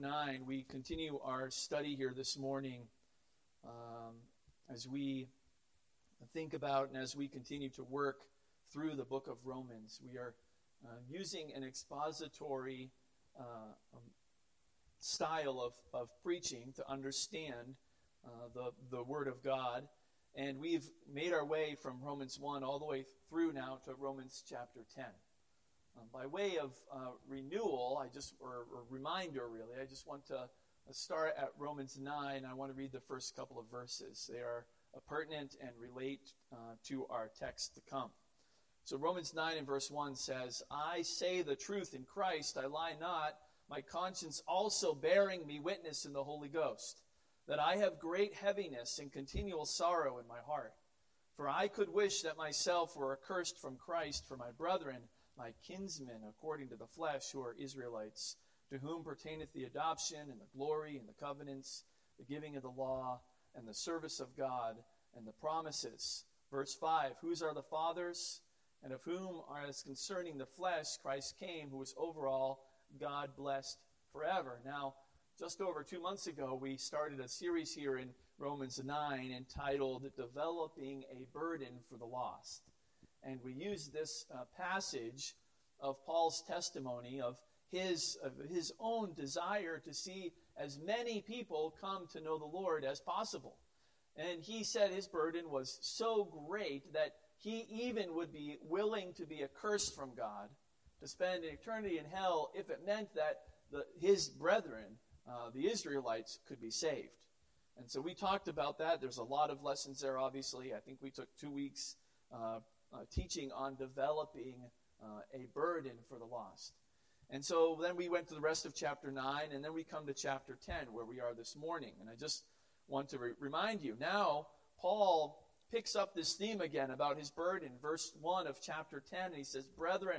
9, we continue our study here this morning as we think about and as we continue to work through the book of Romans. We are using an expository style of preaching to understand the Word of God. And we've made our way from Romans 1 all the way through now to Romans chapter 10. By way of renewal, or reminder really, I just want to start at Romans 9. I want to read the first couple of verses. They are pertinent and relate to our text to come. So Romans 9 and verse 1 says, I say the truth in Christ, I lie not, my conscience also bearing me witness in the Holy Ghost, that I have great heaviness and continual sorrow in my heart. For I could wish that myself were accursed from Christ for my brethren, my kinsmen according to the flesh, who are Israelites, to whom pertaineth the adoption and the glory and the covenants, the giving of the law and the service of God and the promises. Verse 5, whose are the fathers, and of whom are as concerning the flesh Christ came, who is over all, God blessed forever. Now, just over 2 months ago, we started a series here in Romans 9 entitled Developing a Burden for the Lost. And we used this passage of Paul's testimony of his own desire to see as many people come to know the Lord as possible. And he said his burden was so great that he even would be willing to be accursed from God, to spend an eternity in hell if it meant that his brethren, the Israelites, could be saved. And so we talked about that. There's a lot of lessons there, obviously. I think we took 2 weeks teaching on developing a burden for the lost. And so then we went to the rest of chapter 9, and then we come to chapter 10, where we are this morning. And I just want to remind you, now Paul picks up this theme again about his burden. Verse 1 of chapter 10, and he says, Brethren,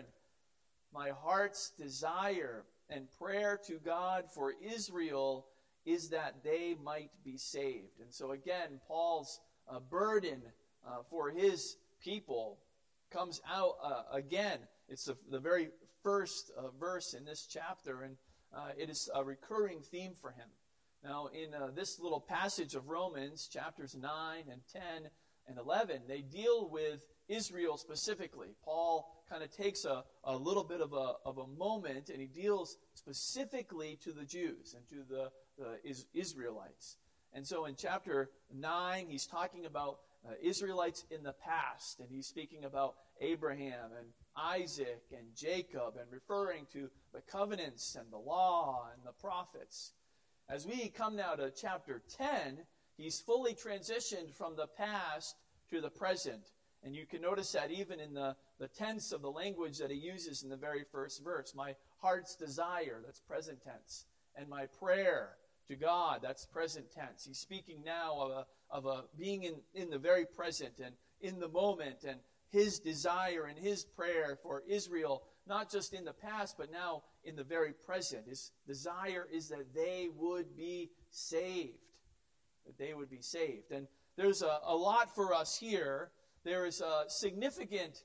my heart's desire and prayer to God for Israel is that they might be saved. And so again, Paul's burden for his people comes out again. It's the very first verse in this chapter, and it is a recurring theme for him. Now, in this little passage of Romans, chapters 9 and 10 and 11, they deal with Israel specifically. Paul kind of takes a little bit of a moment, and he deals specifically to the Jews and to the Israelites. And so in chapter 9, he's talking about Israelites in the past, and he's speaking about Abraham and Isaac and Jacob, and referring to the covenants and the law and the prophets. As we come now to chapter 10, he's fully transitioned from the past to the present. And you can notice that even in the tense of the language that he uses in the very first verse. My heart's desire, that's present tense. And my prayer to God, that's present tense. He's speaking now of a being in the very present and in the moment, and his desire and his prayer for Israel, not just in the past, but now in the very present. His desire is that they would be saved. That they would be saved. And there's a lot for us here. There is a significant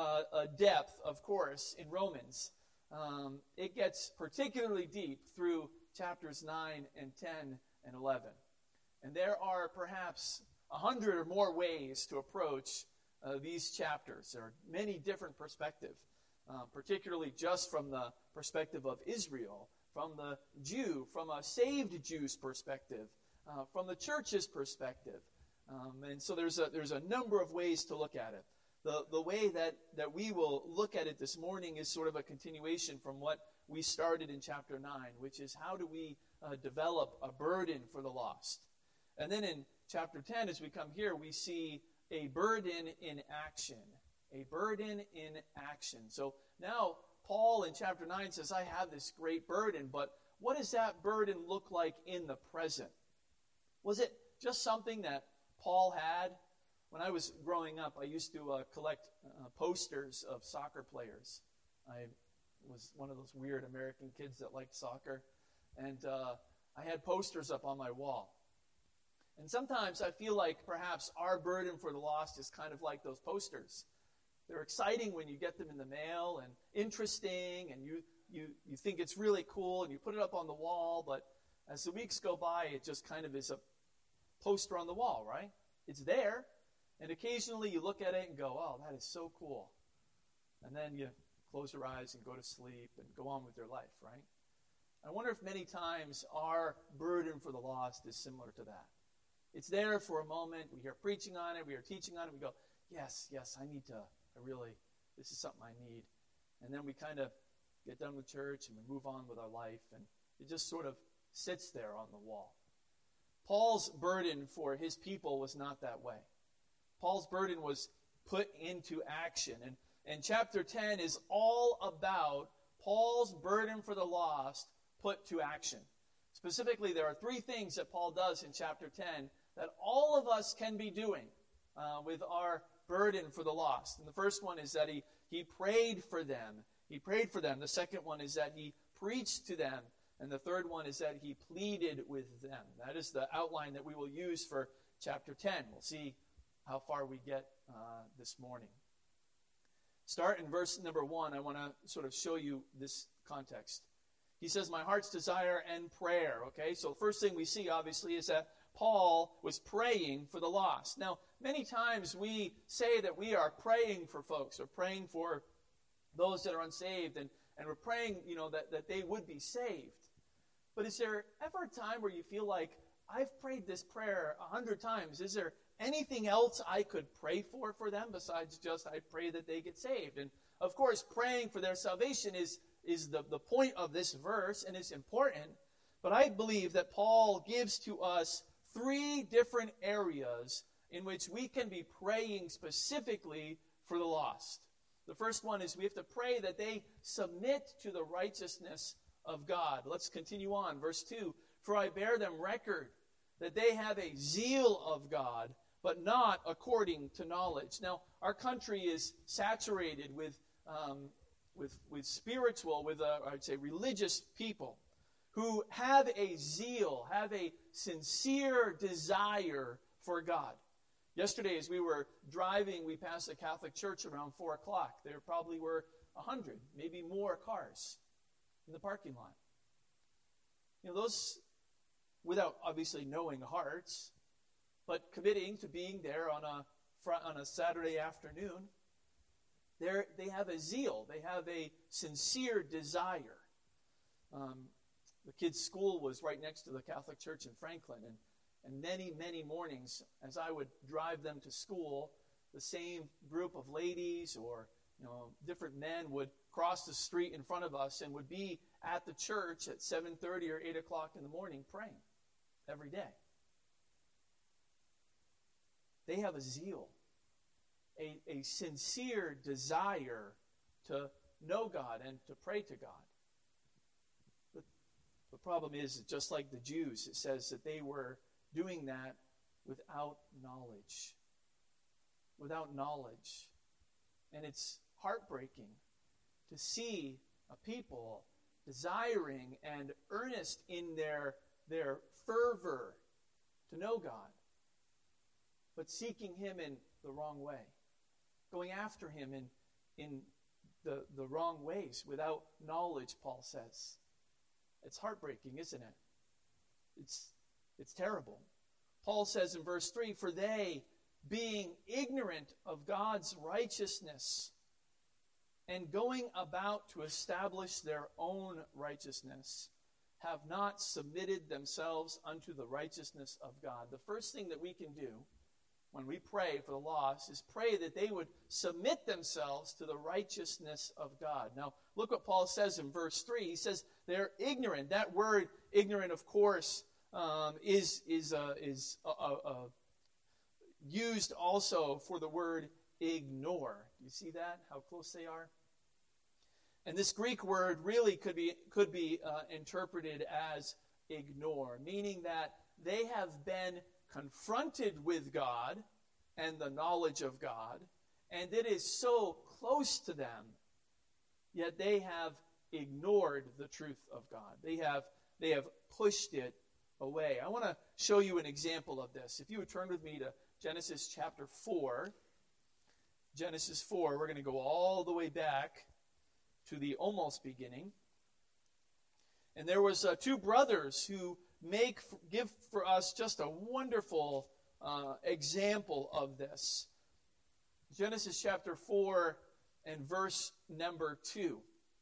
depth, of course, in Romans. It gets particularly deep through chapters 9 and 10 and 11. And there are perhaps 100 or more ways to approach these chapters. There are many different perspectives, particularly just from the perspective of Israel, from the Jew, from a saved Jew's perspective, from the church's perspective. And so there's a number of ways to look at it. The way that we will look at it this morning is sort of a continuation from what we started in chapter 9, which is how do we develop a burden for the lost. And then in chapter 10, as we come here, we see a burden in action. A burden in action. So now Paul in chapter 9 says, I have this great burden, but what does that burden look like in the present? Was it just something that Paul had? When I was growing up, I used to collect posters of soccer players. I was one of those weird American kids that liked soccer. And I had posters up on my wall. And sometimes I feel like perhaps our burden for the lost is kind of like those posters. They're exciting when you get them in the mail and interesting, and you you think it's really cool and you put it up on the wall, but as the weeks go by, it just kind of is a poster on the wall, right? It's there, and occasionally you look at it and go, oh, that is so cool. And then you close your eyes and go to sleep and go on with your life, right? I wonder if many times our burden for the lost is similar to that. It's there for a moment. We hear preaching on it. We hear teaching on it. We go, yes, this is something I need. And then we kind of get done with church and we move on with our life. And it just sort of sits there on the wall. Paul's burden for his people was not that way. Paul's burden was put into action. And chapter 10 is all about Paul's burden for the lost put to action. Specifically, there are 3 things that Paul does in chapter 10 that all of us can be doing with our burden for the lost. And the first one is that he prayed for them. He prayed for them. The second one is that he preached to them. And the third one is that he pleaded with them. That is the outline that we will use for chapter 10. We'll see how far we get this morning. Start in verse number 1. I want to sort of show you this context. He says, my heart's desire and prayer. Okay, so the first thing we see, obviously, is that Paul was praying for the lost. Now, many times we say that we are praying for folks or praying for those that are unsaved, and we're praying, that they would be saved. But is there ever a time where you feel like, I've prayed this prayer 100 times. Is there anything else I could pray for them besides just I pray that they get saved? And, of course, praying for their salvation is the point of this verse, and it's important. But I believe that Paul gives to us 3 different areas in which we can be praying specifically for the lost. The first one is we have to pray that they submit to the righteousness of God. Let's continue on. Verse 2, for I bear them record that they have a zeal of God, but not according to knowledge. Now, our country is saturated with spiritual, I'd say religious people who have a zeal, have a sincere desire for God. Yesterday, as we were driving, we passed a Catholic church around 4 o'clock. There probably were 100, maybe more cars in the parking lot. Those, without obviously knowing hearts, but committing to being there on a Saturday afternoon, they have a zeal. They have a sincere desire. The kids' school was right next to the Catholic church in Franklin, and many, many mornings, as I would drive them to school, the same group of ladies or different men would cross the street in front of us and would be at the church at 7:30 or 8 o'clock in the morning praying every day. They have a zeal, a sincere desire to know God and to pray to God. But the problem is, just like the Jews, it says that they were doing that without knowledge. Without knowledge. And it's heartbreaking to see a people desiring and earnest in their fervor to know God, but seeking Him in the wrong way, going after Him in the wrong ways, without knowledge, Paul says. It's heartbreaking, isn't it? It's terrible. Paul says in verse 3, for they, being ignorant of God's righteousness and going about to establish their own righteousness, have not submitted themselves unto the righteousness of God. The first thing that we can do when we pray for the lost is pray that they would submit themselves to the righteousness of God. Now, look what Paul says in verse 3. He says they're ignorant. That word ignorant, of course, is used also for the word ignore. Do you see that? How close they are? And this Greek word really could be interpreted as ignore, meaning that they have been confronted with God and the knowledge of God, and it is so close to them, yet they have ignored the truth of God. They have pushed it away. I want to show you an example of this. If you would turn with me to Genesis chapter 4. Genesis 4, we're going to go all the way back to the almost beginning. And there was two brothers who give for us just a wonderful example of this. Genesis chapter 4 and verse number 2.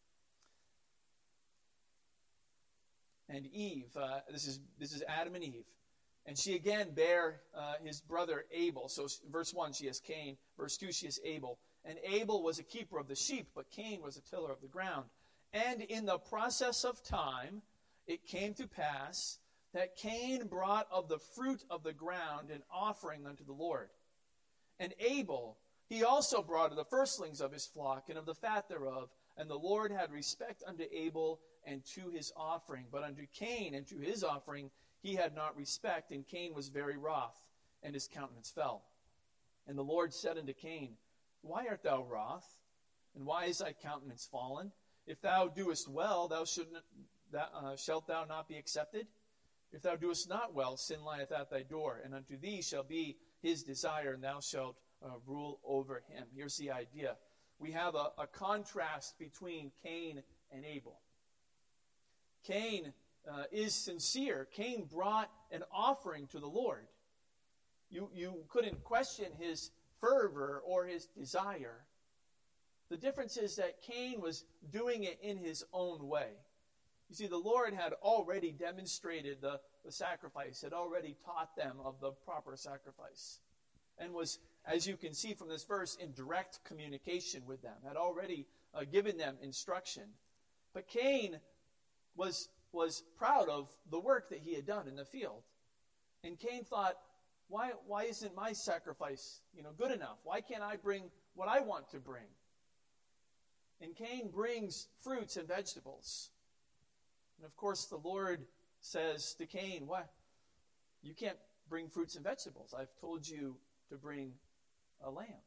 And Eve, this is Adam and Eve. And she again bare his brother Abel. So verse 1, she has Cain. Verse 2, she has Abel. And Abel was a keeper of the sheep, but Cain was a tiller of the ground. And in the process of time, it came to pass that Cain brought of the fruit of the ground an offering unto the Lord. And Abel, he also brought of the firstlings of his flock and of the fat thereof. And the Lord had respect unto Abel and to his offering. But unto Cain and to his offering he had not respect, and Cain was very wroth, and his countenance fell. And the Lord said unto Cain, Why art thou wroth? And why is thy countenance fallen? If thou doest well, shalt thou not be accepted? If thou doest not well, sin lieth at thy door, and unto thee shall be his desire, and thou shalt rule over him. Here's the idea. We have a contrast between Cain and Abel. Cain is sincere. Cain brought an offering to the Lord. You couldn't question his fervor or his desire. The difference is that Cain was doing it in his own way. You see, the Lord had already demonstrated the sacrifice, had already taught them of the proper sacrifice, and was, as you can see from this verse, in direct communication with them, had already given them instruction. But Cain was proud of the work that he had done in the field. And Cain thought, why isn't my sacrifice good enough? Why can't I bring what I want to bring? And Cain brings fruits and vegetables. And of course the Lord says to Cain, "What? You can't bring fruits and vegetables. I've told you to bring a lamb."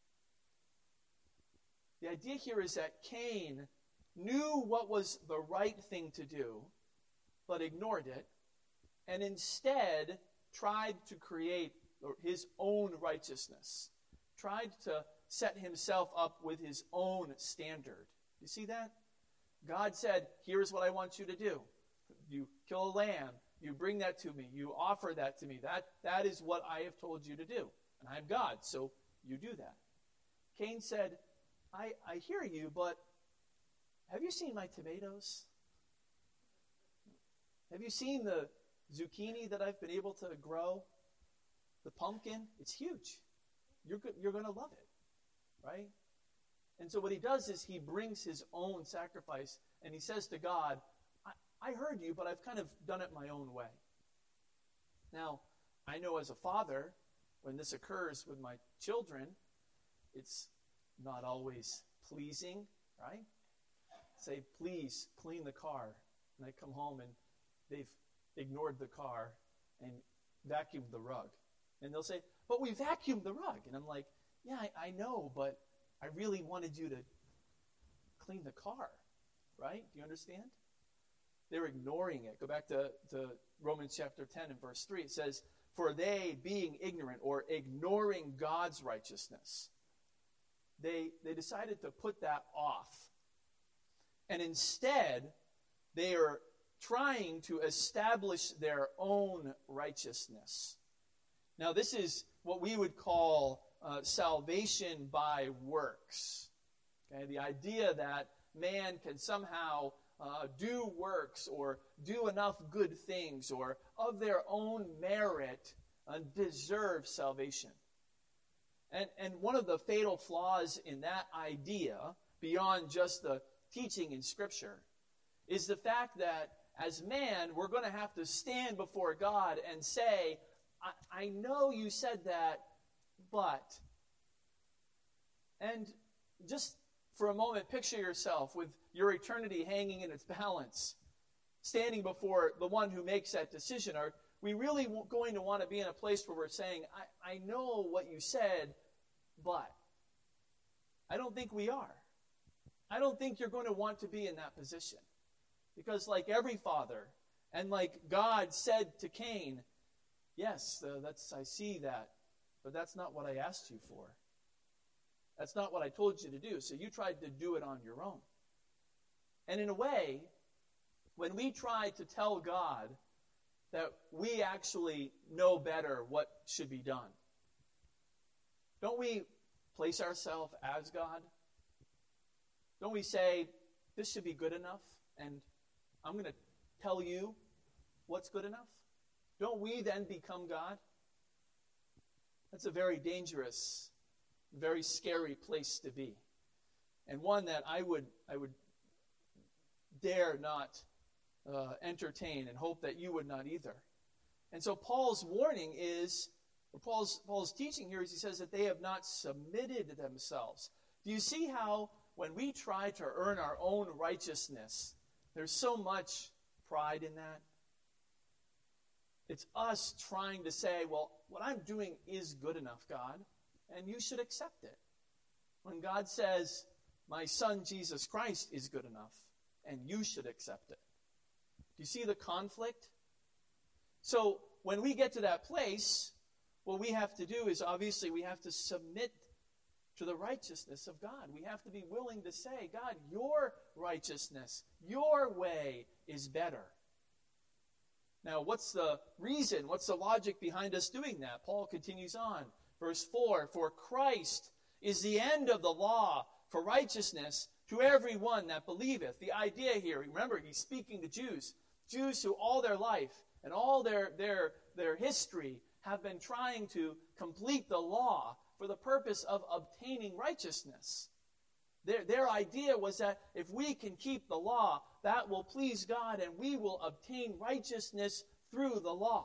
The idea here is that Cain knew what was the right thing to do, but ignored it, and instead tried to create his own righteousness, tried to set himself up with his own standard. You see that? God said, here's what I want you to do. You kill a lamb, you bring that to me, you offer that to me. That is what I have told you to do. And I'm God, so you do that. Cain said, I hear you, but have you seen my tomatoes? Have you seen the zucchini that I've been able to grow? The pumpkin? It's huge. You're going to love it, right? And so what he does is he brings his own sacrifice, and he says to God, I heard you, but I've kind of done it my own way. Now, I know as a father, when this occurs with my children, it's not always pleasing, right? Say, please clean the car. And I come home and they've ignored the car and vacuumed the rug. And they'll say, but we vacuumed the rug. And I'm like, yeah, I know, but I really wanted you to clean the car, right? Do you understand? They're ignoring it. Go back to Romans chapter 10 and verse 3. It says, for they, being ignorant or ignoring God's righteousness, they decided to put that off. And instead, they are trying to establish their own righteousness. Now, this is what we would call salvation by works. Okay? The idea that man can somehow do works or do enough good things or of their own merit deserve salvation. And one of the fatal flaws in that idea, beyond just the teaching in Scripture, is the fact that as man, we're going to have to stand before God and say, I know you said that, but. And just for a moment, picture yourself with your eternity hanging in its balance, standing before the one who makes that decision. Are we really going to want to be in a place where we're saying, I know what you said, but? I don't think we are. I don't think you're going to want to be in that position. Because like every father, and like God said to Cain, yes, I see that, but that's not what I asked you for. That's not what I told you to do. So you tried to do it on your own. And in a way, when we try to tell God that we actually know better what should be done? Don't we place ourselves as God? Don't we say, this should be good enough, and I'm going to tell you what's good enough? Don't we then become God? That's a very dangerous, very scary place to be, and one that I would dare not entertain, and hope that you would not either. And so Paul's warning is, or Paul's teaching here is, he says that they have not submitted themselves. Do you see how when we try to earn our own righteousness, there's so much pride in that? It's us trying to say, well, what I'm doing is good enough, God, and you should accept it. When God says, my Son Jesus Christ is good enough, and you should accept it. Do you see the conflict? So when we get to that place, what we have to do is, obviously, we have to submit to the righteousness of God. We have to be willing to say, God, your righteousness, your way is better. Now, what's the reason? What's the logic behind us doing that? Paul continues on. Verse 4, for Christ is the end of the law for righteousness to everyone that believeth. The idea here, remember, he's speaking to Jews who all their life and all their history have been trying to complete the law for the purpose of obtaining righteousness. Their idea was that if we can keep the law, that will please God and we will obtain righteousness through the law.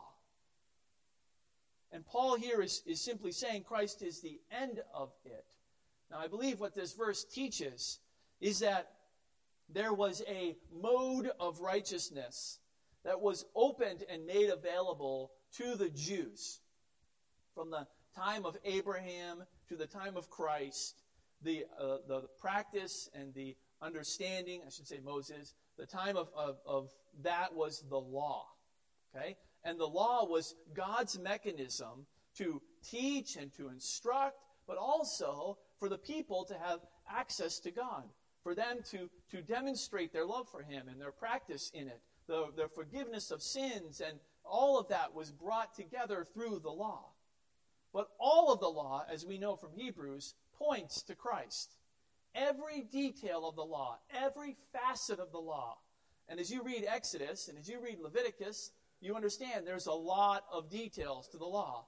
And Paul here is simply saying Christ is the end of it. Now, I believe what this verse teaches is that there was a mode of righteousness that was opened and made available to the Jews. From the time of Abraham to the time of Christ, the practice and the understanding, I should say Moses, the time of that was the law. Okay? And the law was God's mechanism to teach and to instruct, but also for the people to have access to God, for them to demonstrate their love for Him and their practice in it, the forgiveness of sins, and all of that was brought together through the law. But all of the law, as we know from Hebrews, points to Christ. Every detail of the law, every facet of the law. And as you read Exodus and as you read Leviticus, you understand there's a lot of details to the law.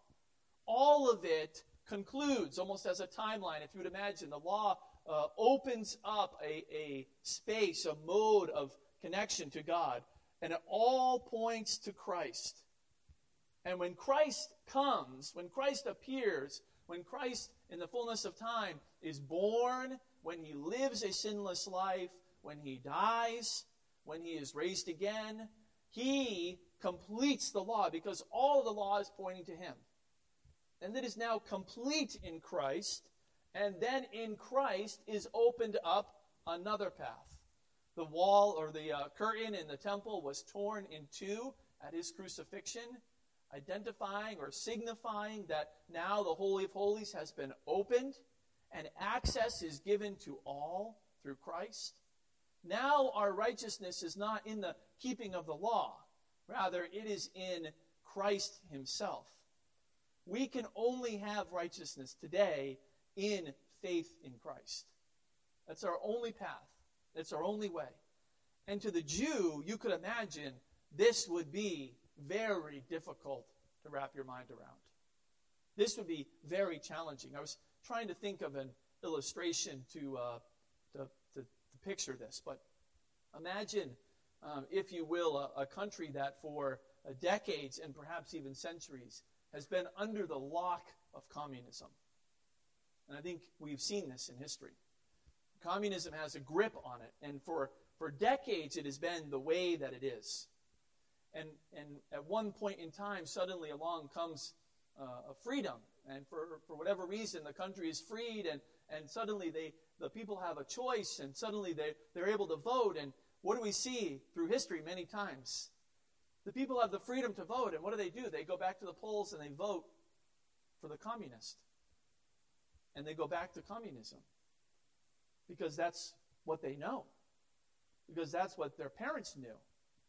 All of it concludes almost as a timeline. If you would imagine, the law opens up a space, a mode of connection to God, and it all points to Christ. And when Christ comes, when Christ appears, when Christ in the fullness of time is born, when He lives a sinless life, when He dies, when He is raised again, He completes the law because all of the law is pointing to Him. And it is now complete in Christ, and then in Christ is opened up another path. The wall or the curtain in the temple was torn in two at His crucifixion, identifying or signifying that now the Holy of Holies has been opened and access is given to all through Christ. Now our righteousness is not in the keeping of the law. Rather, it is in Christ Himself. We can only have righteousness today in faith in Christ. That's our only path. That's our only way. And to the Jew, you could imagine this would be very difficult to wrap your mind around. This would be very challenging. I was trying to think of an illustration to picture this, but imagine, if you will, a country that for decades and perhaps even centuries has been under the lock of communism. And I think we've seen this in history. Communism has a grip on it, and for decades it has been the way that it is. And at one point in time, suddenly along comes a freedom. And for whatever reason, the country is freed, and suddenly the people have a choice, and suddenly they're able to vote. And what do we see through history many times? The people have the freedom to vote, and what do? They go back to the polls and they vote for the communist. And they go back to communism. Because that's what they know. Because that's what their parents knew.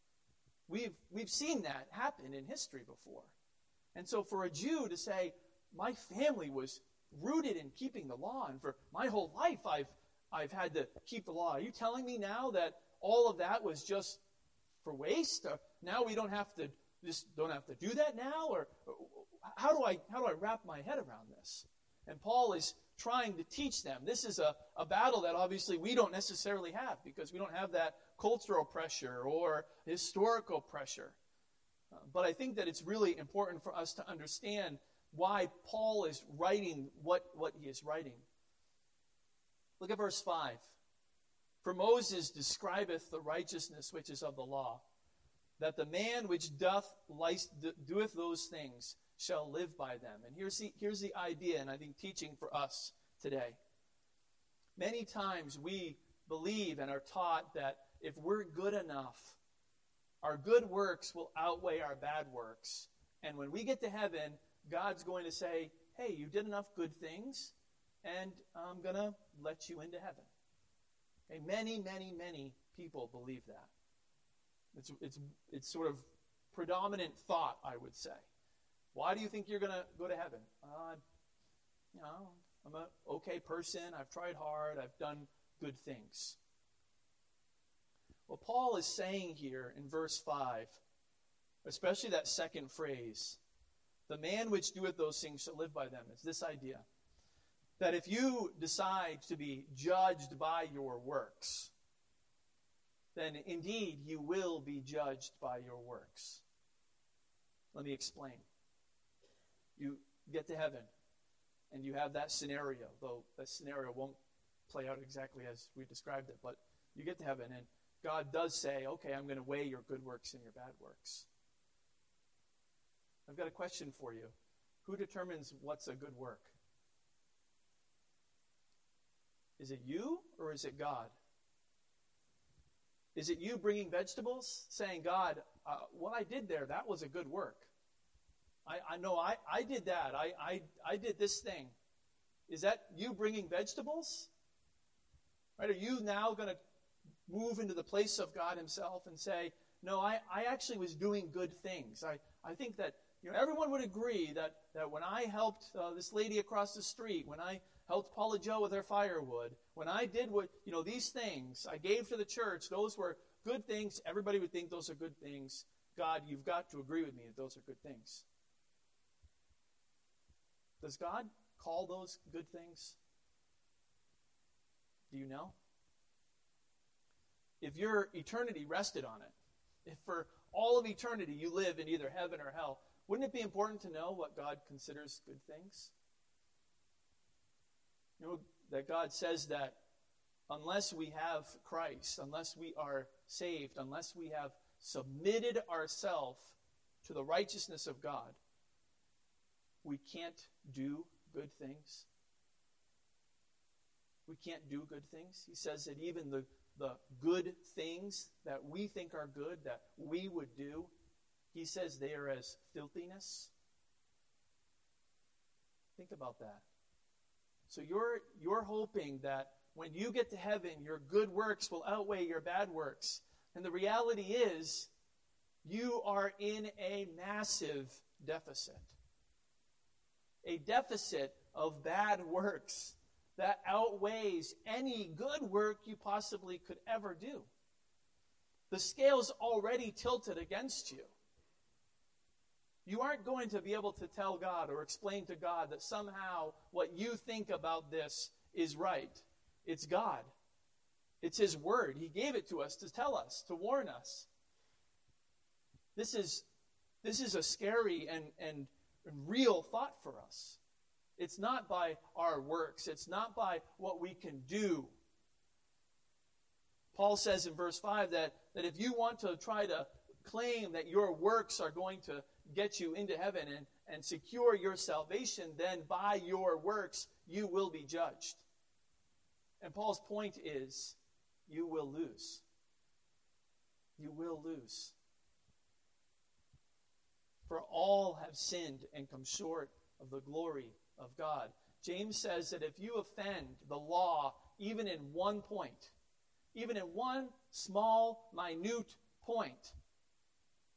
We've seen that happen in history before. And so for a Jew to say, my family was rooted in keeping the law, and for my whole life I've had to keep the law. Are you telling me now that all of that was just for waste? Or now we don't have to do that now? Or how do I wrap my head around this? And Paul is trying to teach them. This is a battle that obviously we don't necessarily have, because we don't have that cultural pressure or historical pressure. But I think that it's really important for us to understand why Paul is writing what he is writing. Look at verse 5. For Moses describeth the righteousness which is of the law, that the man which doeth those things shall live by them. And here's the idea, and I think teaching for us today. Many times we believe and are taught that if we're good enough, our good works will outweigh our bad works. And when we get to heaven, God's going to say, hey, you did enough good things, and I'm going to let you into heaven. Okay, many, many, many people believe that. It's sort of predominant thought, I would say. Why do you think you're going to go to heaven? I'm an okay person. I've tried hard. I've done good things. Well, Paul is saying here in verse 5, especially that second phrase, the man which doeth those things shall live by them. It's this idea that if you decide to be judged by your works, then indeed you will be judged by your works. Let me explain. You get to heaven, and you have that scenario, though that scenario won't play out exactly as we described it, but you get to heaven, and God does say, okay, I'm going to weigh your good works and your bad works. I've got a question for you. Who determines what's a good work? Is it you or is it God? Is it you bringing vegetables, saying, God, what I did there, that was a good work. I know I did that. I did this thing. Is that you bringing vegetables? Right? Are you now going to move into the place of God himself and say, no, I actually was doing good things. I think that everyone would agree that when I helped this lady across the street, when I helped Paula Joe with her firewood, when I did these things, I gave to the church, those were good things. Everybody would think those are good things. God, you've got to agree with me that those are good things. Does God call those good things? Do you know? If your eternity rested on it, if for all of eternity you live in either heaven or hell, wouldn't it be important to know what God considers good things? That God says that unless we have Christ, unless we are saved, unless we have submitted ourselves to the righteousness of God, we can't do good things. We can't do good things. He says that even the good things that we think are good, that we would do, he says they are as filthiness. Think about that. So you're hoping that when you get to heaven, your good works will outweigh your bad works. And the reality is, you are in a massive deficit. A deficit of bad works that outweighs any good work you possibly could ever do. The scale's already tilted against you. You aren't going to be able to tell God or explain to God that somehow what you think about this is right. It's God. It's his word. He gave it to us to tell us, to warn us. This is a scary and real thought for us. It's not by our works. It's not by what we can do. Paul says in verse 5 that if you want to try to claim that your works are going to get you into heaven and secure your salvation, then by your works you will be judged. And Paul's point is, you will lose. You will lose. For all have sinned and come short of the glory of God. James says that if you offend the law even in one point, even in one small, minute point,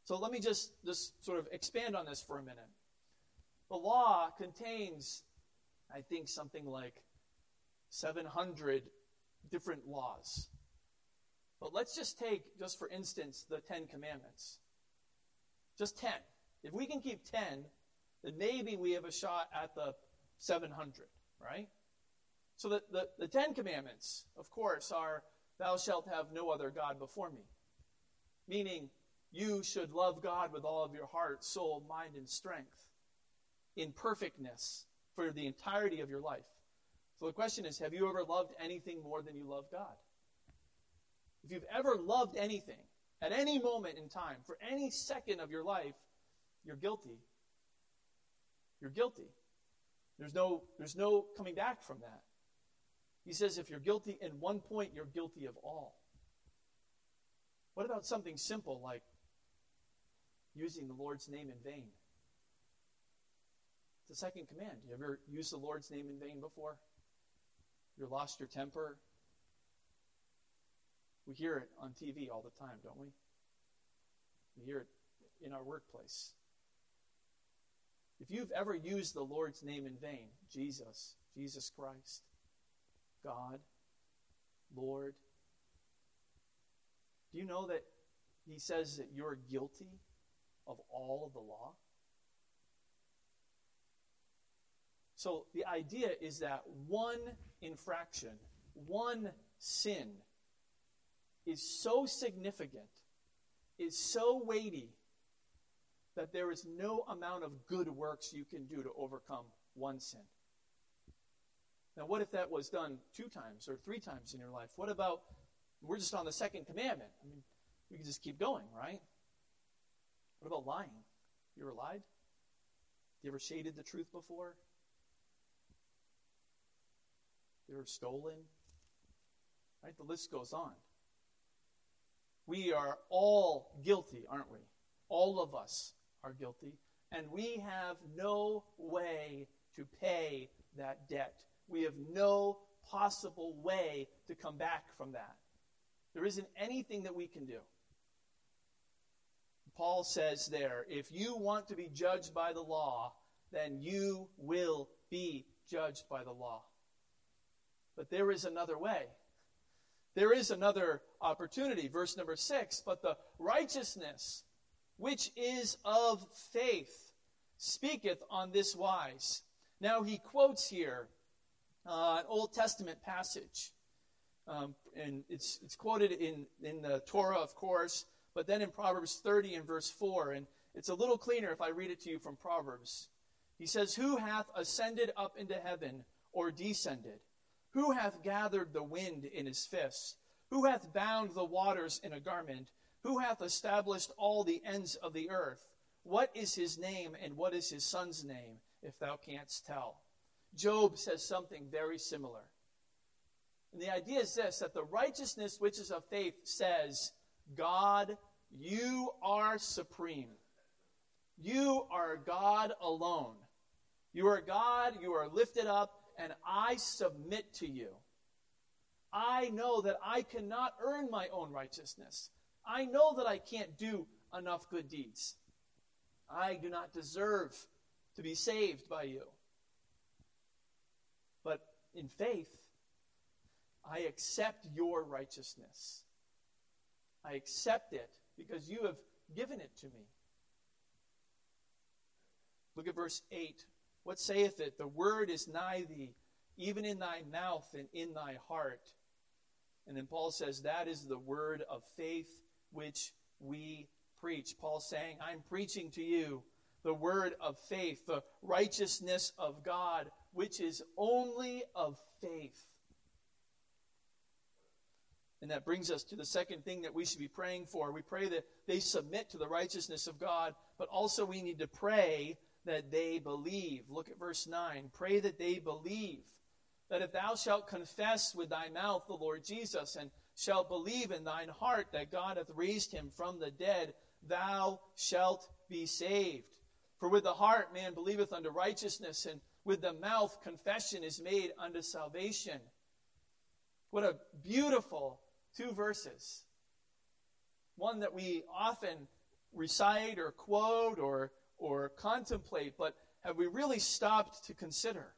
So let me just sort of expand on this for a minute. The law contains, I think, something like 700 different laws. But let's just take, just for instance, the 10 Commandments. Just 10. If we can keep 10, then maybe we have a shot at the 700, right? So the 10 Commandments, of course, are, thou shalt have no other God before me. Meaning, you should love God with all of your heart, soul, mind, and strength in perfectness for the entirety of your life. So the question is, have you ever loved anything more than you love God? If you've ever loved anything, at any moment in time, for any second of your life, you're guilty. You're guilty. There's no coming back from that. He says if you're guilty in one point, you're guilty of all. What about something simple like using the Lord's name in vain? It's the second command. You ever used the Lord's name in vain before? You ever lost your temper? We hear it on TV all the time, don't we? We hear it in our workplace. If you've ever used the Lord's name in vain, Jesus Christ, God, Lord, do you know that he says that you're guilty of all of the law? So the idea is that one infraction, one sin, is so significant, is so weighty, that there is no amount of good works you can do to overcome one sin. Now, what if that was done 2 times or 3 times in your life? What about, we're just on the second commandment. I mean, we can just keep going, right? What about lying? You ever lied? You ever shaded the truth before? You ever stolen? Right? The list goes on. We are all guilty, aren't we? All of us are guilty. And we have no way to pay that debt. We have no possible way to come back from that. There isn't anything that we can do. Paul says there, if you want to be judged by the law, then you will be judged by the law. But there is another way. There is another opportunity. Verse number 6, but the righteousness which is of faith speaketh on this wise. Now he quotes here an Old Testament passage. And it's quoted in the Torah, of course, but then in Proverbs 30 and verse 4. And it's a little cleaner if I read it to you from Proverbs. He says, who hath ascended up into heaven or descended? Who hath gathered the wind in his fist? Who hath bound the waters in a garment? Who hath established all the ends of the earth? What is his name and what is his son's name, if thou canst tell? Job says something very similar. And the idea is this, that the righteousness which is of faith says, God, you are supreme. You are God alone. You are God, you are lifted up, and I submit to you. I know that I cannot earn my own righteousness. I know that I can't do enough good deeds. I do not deserve to be saved by you. But in faith, I accept your righteousness. I accept it because you have given it to me. Look at verse 8. What saith it? The word is nigh thee, even in thy mouth and in thy heart. And then Paul says, that is the word of faith which we preach. Paul's saying, I'm preaching to you the word of faith, the righteousness of God, which is only of faith. And that brings us to the second thing that we should be praying for. We pray that they submit to the righteousness of God, but also we need to pray that they believe. Look at verse 9. Pray that they believe. That if thou shalt confess with thy mouth the Lord Jesus, and shalt believe in thine heart that God hath raised him from the dead, thou shalt be saved. For with the heart man believeth unto righteousness, and with the mouth confession is made unto salvation. What a beautiful 2 verses. One that we recite or quote or contemplate, but have we really stopped to consider?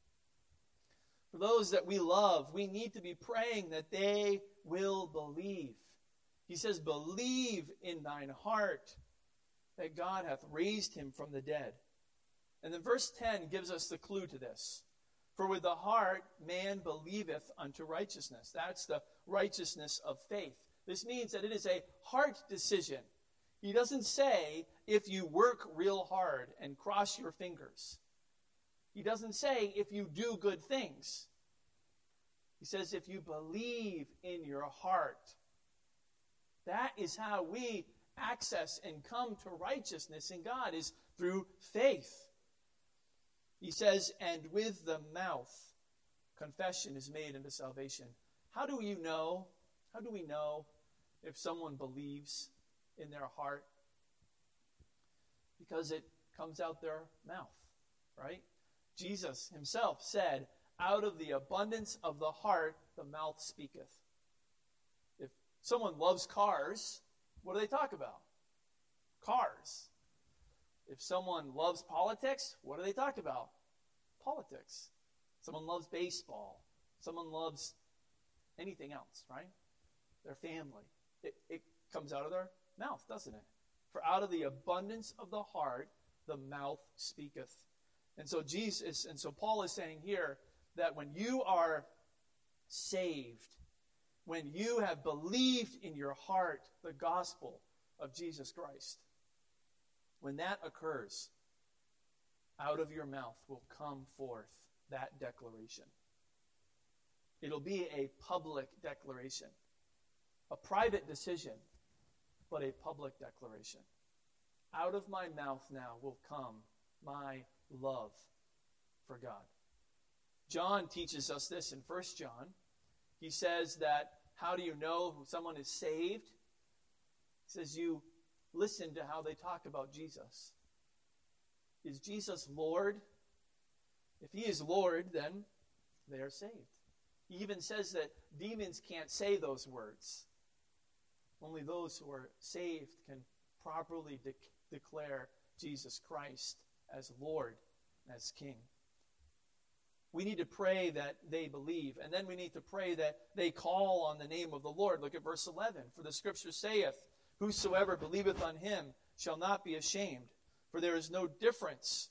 For those that we love, we need to be praying that they will believe. He says, believe in thine heart that God hath raised him from the dead. And then verse 10 gives us the clue to this. For with the heart man believeth unto righteousness. That's the righteousness of faith. This means that it is a heart decision. He doesn't say if you work real hard and cross your fingers. He doesn't say if you do good things. He says if you believe in your heart. That is how we access and come to righteousness in God, is through faith. He says, and with the mouth confession is made unto salvation. How do you know? How do we know if someone believes in their heart? Because it comes out their mouth, right? Jesus himself said, out of the abundance of the heart, the mouth speaketh. If someone loves cars, what do they talk about? Cars. If someone loves politics, what do they talk about? Politics. Someone loves baseball. Someone loves anything else, right? Their family. It comes out of their mouth, doesn't it? For out of the abundance of the heart, the mouth speaketh. And so Paul is saying here that when you are saved, when you have believed in your heart the gospel of Jesus Christ, when that occurs, out of your mouth will come forth that declaration. It'll be a public declaration, a private decision, but a public declaration. Out of my mouth now will come my love for God. John teaches us this in 1 John. He says that, how do you know someone is saved? He says, you listen to how they talk about Jesus. Is Jesus Lord? If he is Lord, then they are saved. He even says that demons can't say those words. Only those who are saved can properly declare Jesus Christ as Lord, as King. We need to pray that they believe. And then we need to pray that they call on the name of the Lord. Look at verse 11. For the scripture saith, whosoever believeth on him shall not be ashamed. For there is no difference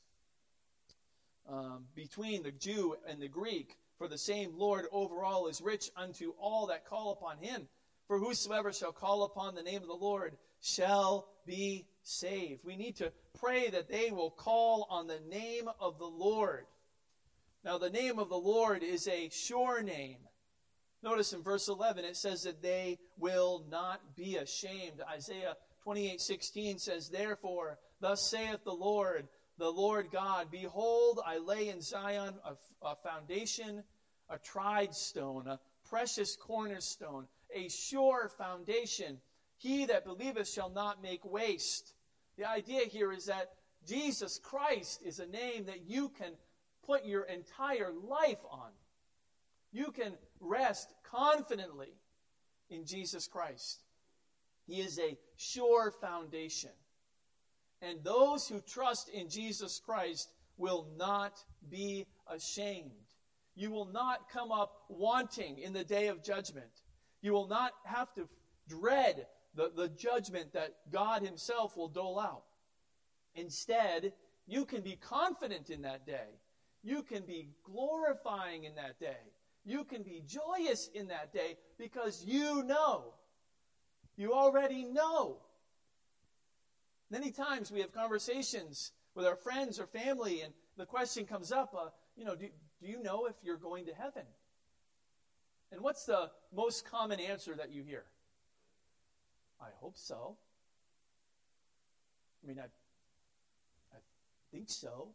between the Jew and the Greek. For the same Lord over all is rich unto all that call upon him. For whosoever shall call upon the name of the Lord shall be saved. We need to pray that they will call on the name of the Lord. Now, the name of the Lord is a sure name. Notice in verse 11, it says that they will not be ashamed. Isaiah 28:16 says, therefore, thus saith the Lord God, behold, I lay in Zion a foundation, a tried stone, a precious cornerstone, a sure foundation. He that believeth shall not make waste. The idea here is that Jesus Christ is a name that you can put your entire life on. You can rest confidently in Jesus Christ. He is a sure foundation. And those who trust in Jesus Christ will not be ashamed. You will not come up wanting in the day of judgment. You will not have to dread the judgment that God himself will dole out. Instead, you can be confident in that day. You can be glorifying in that day. You can be joyous in that day because you know. You already know. Many times we have conversations with our friends or family, and the question comes up, do you know if you're going to heaven? And what's the most common answer that you hear? I hope so. I think so.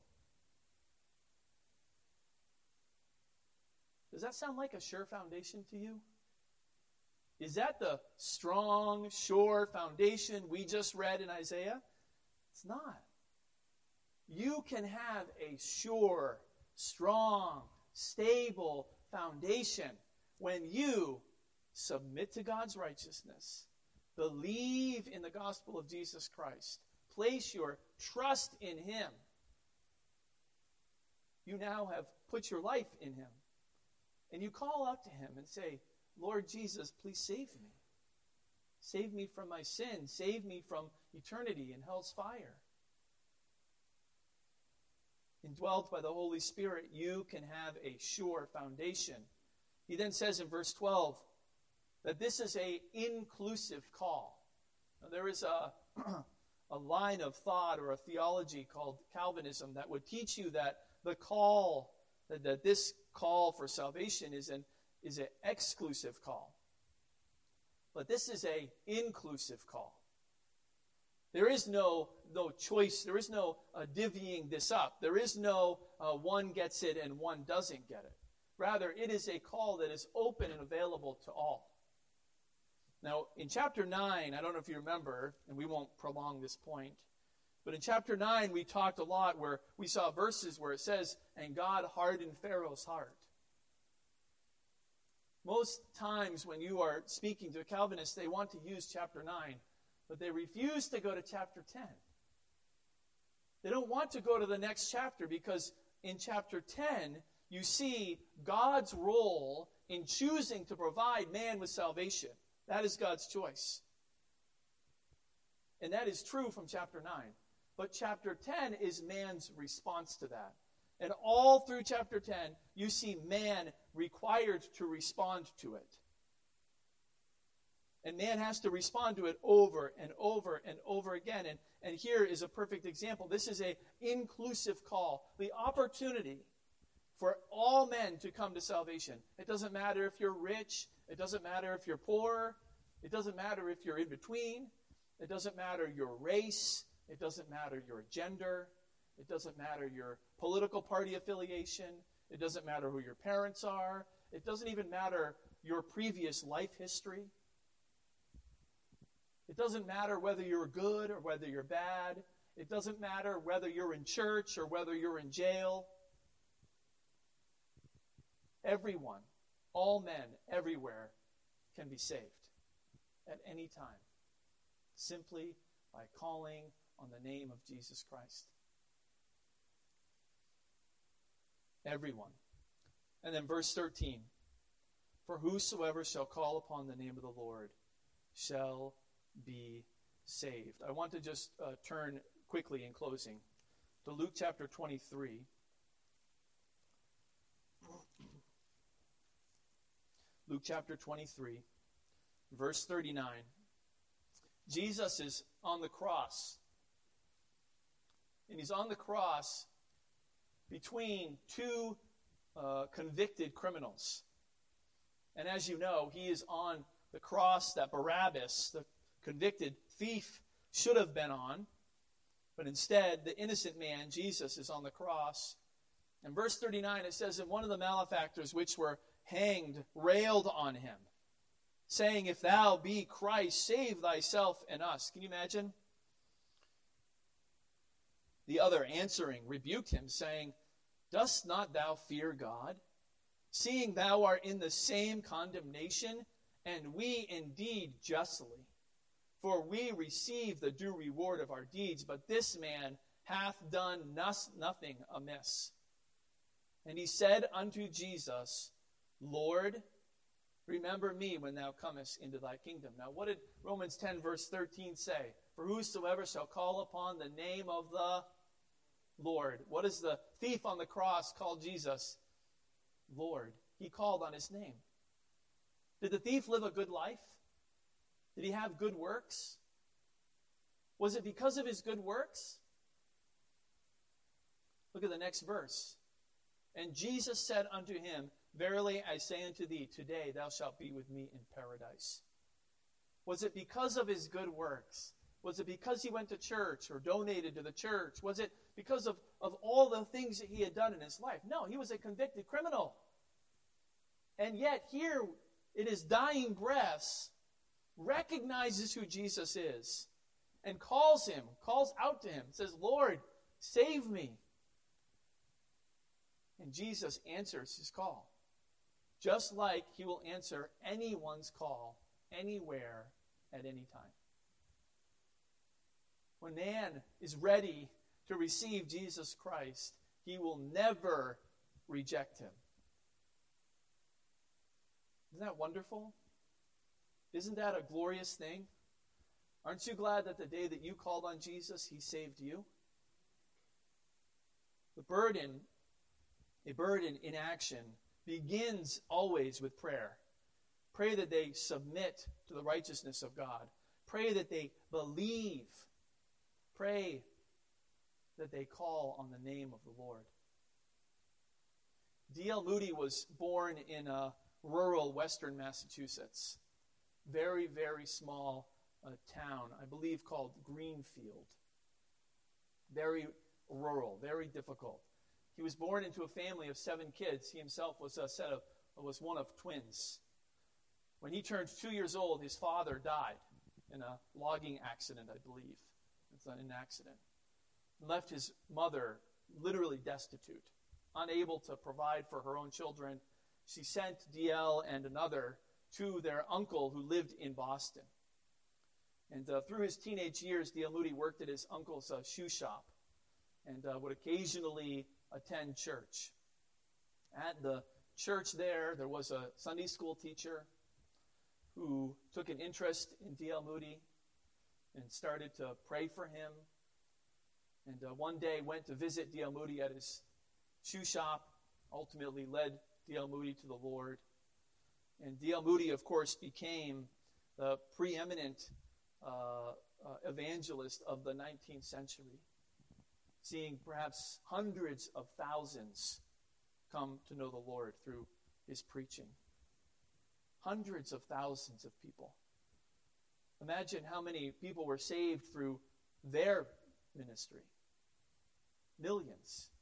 Does that sound like a sure foundation to you? Is that the strong, sure foundation we just read in Isaiah? It's not. You can have a sure, strong, stable foundation when you submit to God's righteousness, believe in the gospel of Jesus Christ, place your trust in him, you now have put your life in him. And you call out to him and say, Lord Jesus, please save me. Save me from my sin. Save me from eternity in hell's fire. Indwelt by the Holy Spirit, you can have a sure foundation. He then says in verse 12 that this is an inclusive call. Now, there is a line of thought or a theology called Calvinism that would teach you that the call, that this call for salvation is an exclusive call. But this is an inclusive call. There is no choice. There is no divvying this up. There is no one gets it and one doesn't get it. Rather, it is a call that is open and available to all. Now, in chapter 9, I don't know if you remember, and we won't prolong this point, but in chapter 9, we talked a lot where we saw verses where it says, and God hardened Pharaoh's heart. Most times when you are speaking to a Calvinist, they want to use chapter 9, but they refuse to go to chapter 10. They don't want to go to the next chapter because in chapter 10, you see God's role in choosing to provide man with salvation. That is God's choice. And that is true from chapter 9. But chapter 10 is man's response to that. And all through chapter 10, you see man required to respond to it. And man has to respond to it over and over and over again. And here is a perfect example. This is an inclusive call. The opportunity for all men to come to salvation. It doesn't matter if you're rich. It doesn't matter if you're poor. It doesn't matter if you're in between. It doesn't matter your race. It doesn't matter your gender. It doesn't matter your political party affiliation. It doesn't matter who your parents are. It doesn't even matter your previous life history. It doesn't matter whether you're good or whether you're bad. It doesn't matter whether you're in church or whether you're in jail. Everyone, all men, everywhere, can be saved at any time, simply by calling on the name of Jesus Christ. Everyone. And then verse 13, for whosoever shall call upon the name of the Lord shall be saved. I want to just turn quickly in closing to Luke chapter 23. Luke chapter 23, verse 39. Jesus is on the cross. And he's on the cross between two convicted criminals. And as you know, he is on the cross that Barabbas, the convicted thief, should have been on. But instead, the innocent man, Jesus, is on the cross. In verse 39, it says, and one of the malefactors which were hanged railed on him, saying, if thou be Christ, save thyself and us. Can you imagine? The other answering rebuked him, saying, dost not thou fear God, seeing thou art in the same condemnation, and we indeed justly? For we receive the due reward of our deeds, but this man hath done nothing amiss. And he said unto Jesus, Lord, remember me when thou comest into thy kingdom. Now, what did Romans 10, verse 13 say? For whosoever shall call upon the name of the Lord. What does the thief on the cross call Jesus? Lord. He called on his name. Did the thief live a good life? Did he have good works? Was it because of his good works? Look at the next verse. And Jesus said unto him, verily I say unto thee, today thou shalt be with me in paradise. Was it because of his good works? Was it because he went to church or donated to the church? Was it because of all the things that he had done in his life? No, he was a convicted criminal. And yet here, in his dying breaths, recognizes who Jesus is and calls out to him, says, Lord, save me. And Jesus answers his call, just like he will answer anyone's call, anywhere, at any time. When man is ready to receive Jesus Christ, he will never reject him. Isn't that wonderful? Isn't that a glorious thing? Aren't you glad that the day that you called on Jesus, he saved you? A burden in action begins always with prayer. Pray that they submit to the righteousness of God. Pray that they believe. Pray that they call on the name of the Lord. D.L. Moody was born in rural western Massachusetts. Very, very small town, I believe called Greenfield. Very rural, very difficult. He was born into a family of 7 kids. He himself was one of twins. When he turned 2 years old, his father died in a logging accident, I believe. It's not an accident. And left his mother literally destitute, unable to provide for her own children. She sent D.L. and another to their uncle who lived in Boston. And through his teenage years, D.L. Moody worked at his uncle's shoe shop and would occasionally attend church. At the church there was a Sunday school teacher who took an interest in D.L. Moody and started to pray for him. And one day went to visit D.L. Moody at his shoe shop, ultimately led D.L. Moody to the Lord. And D.L. Moody, of course, became the preeminent evangelist of the 19th century, seeing perhaps hundreds of thousands come to know the Lord through his preaching. Hundreds of thousands of people. Imagine how many people were saved through their ministry. Millions.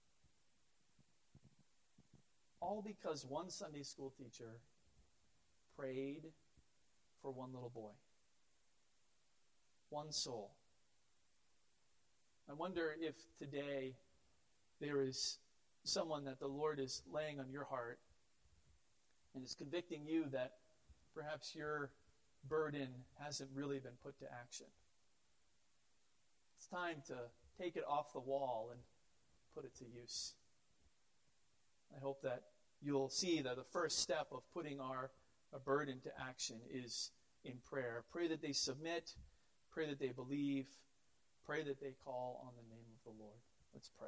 All because one Sunday school teacher prayed for one little boy. One soul. I wonder if today there is someone that the Lord is laying on your heart and is convicting you that perhaps your burden hasn't really been put to action. It's time to take it off the wall and put it to use. I hope that you'll see that the first step of putting our burden to action is in prayer. Pray that they submit. Pray that they believe. Pray that they call on the name of the Lord. Let's pray.